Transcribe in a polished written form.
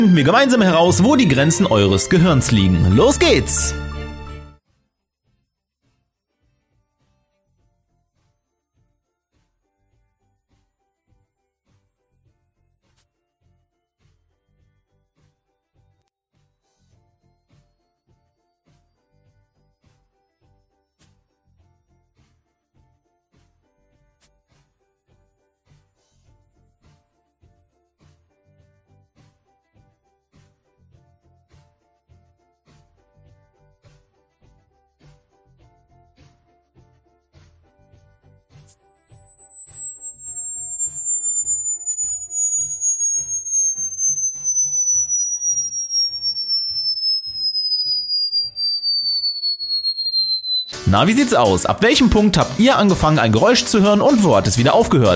Finden wir gemeinsam heraus, wo die Grenzen eures Gehirns liegen. Los geht's! Na, wie sieht's aus? Ab welchem Punkt habt ihr angefangen, ein Geräusch zu hören und wo hat es wieder aufgehört?